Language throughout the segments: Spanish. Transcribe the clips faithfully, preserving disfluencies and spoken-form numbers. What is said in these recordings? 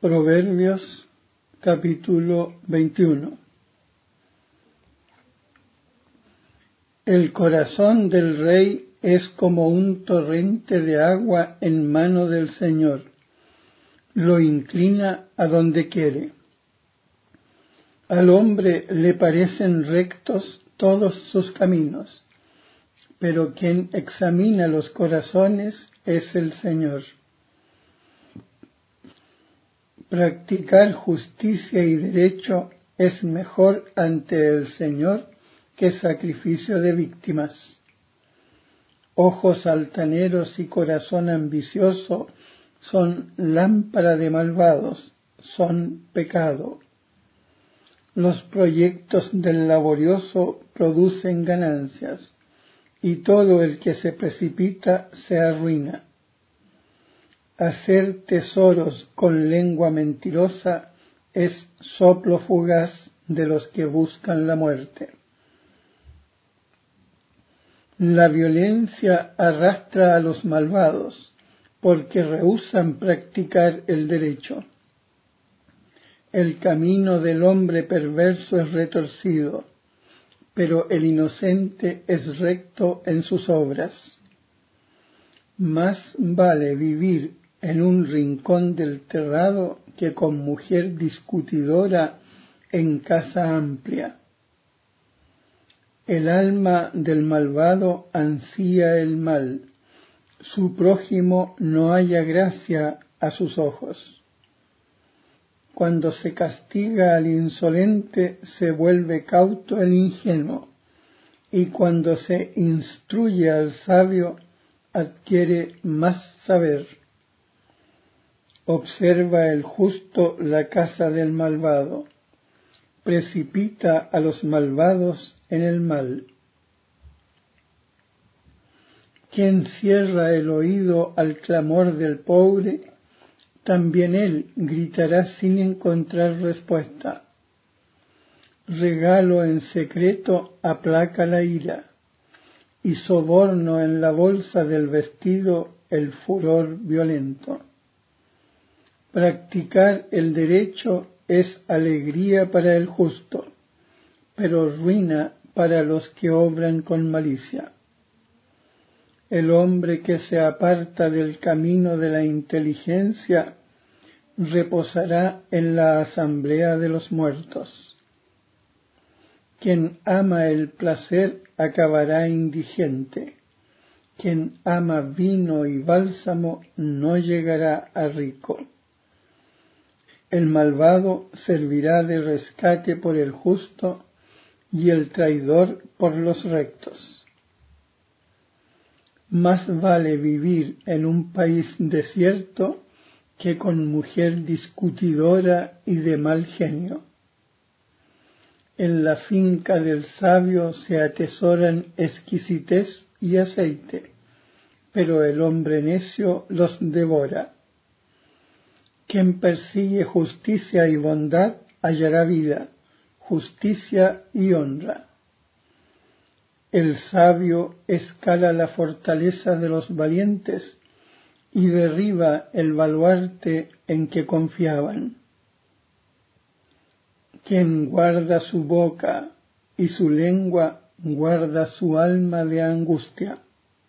Proverbios capítulo veintiuno. El corazón del rey es como un torrente de agua en mano del Señor, lo inclina a donde quiere. Al hombre le parecen rectos todos sus caminos, pero quien examina los corazones es el Señor. Practicar justicia y derecho es mejor ante el Señor que sacrificio de víctimas. Ojos altaneros y corazón ambicioso son lámpara de malvados, son pecado. Los proyectos del laborioso producen ganancias, y todo el que se precipita se arruina. Hacer tesoros con lengua mentirosa es soplo fugaz de los que buscan la muerte. La violencia arrastra a los malvados, porque rehúsan practicar el derecho. El camino del hombre perverso es retorcido, pero el inocente es recto en sus obras. Más vale vivir en un rincón del terrado que con mujer discutidora en casa amplia. El alma del malvado ansía el mal, su prójimo no halla gracia a sus ojos. Cuando se castiga al insolente se vuelve cauto el ingenuo, y cuando se instruye al sabio adquiere más saber. Observa el justo la casa del malvado, precipita a los malvados en el mal. Quien cierra el oído al clamor del pobre, también él gritará sin encontrar respuesta. Regalo en secreto aplaca la ira, y soborno en la bolsa del vestido el furor violento. Practicar el derecho es alegría para el justo, pero ruina para los que obran con malicia. El hombre que se aparta del camino de la inteligencia reposará en la asamblea de los muertos. Quien ama el placer acabará indigente. Quien ama vino y bálsamo no llegará a rico. El malvado servirá de rescate por el justo y el traidor por los rectos. Más vale vivir en un país desierto que con mujer discutidora y de mal genio. En la finca del sabio se atesoran exquisitez y aceite, pero el hombre necio los devora. Quien persigue justicia y bondad hallará vida, justicia y honra. El sabio escala la fortaleza de los valientes y derriba el baluarte en que confiaban. Quien guarda su boca y su lengua guarda su alma de angustia.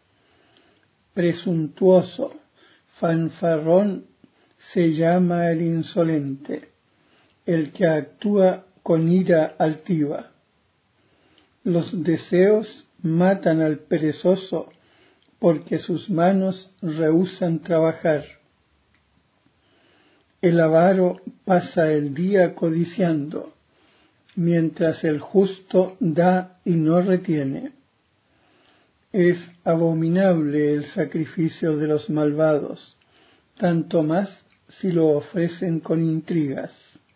Presuntuoso, fanfarrón, se llama el insolente, el que actúa con ira altiva. Los deseos matan al perezoso porque sus manos rehúsan trabajar. El avaro pasa el día codiciando, mientras el justo da y no retiene. Es abominable el sacrificio de los malvados, tanto más si lo ofrecen con intrigas.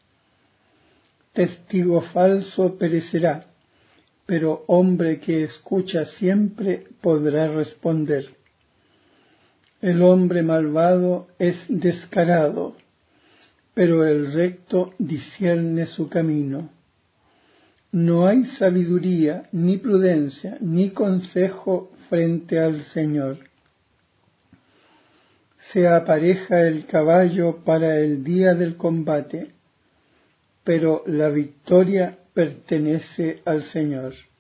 Testigo falso perecerá, pero hombre que escucha siempre podrá responder. El hombre malvado es descarado, pero el recto discierne su camino. No hay sabiduría, ni prudencia, ni consejo frente al Señor. Se apareja el caballo para el día del combate, pero la victoria pertenece al Señor.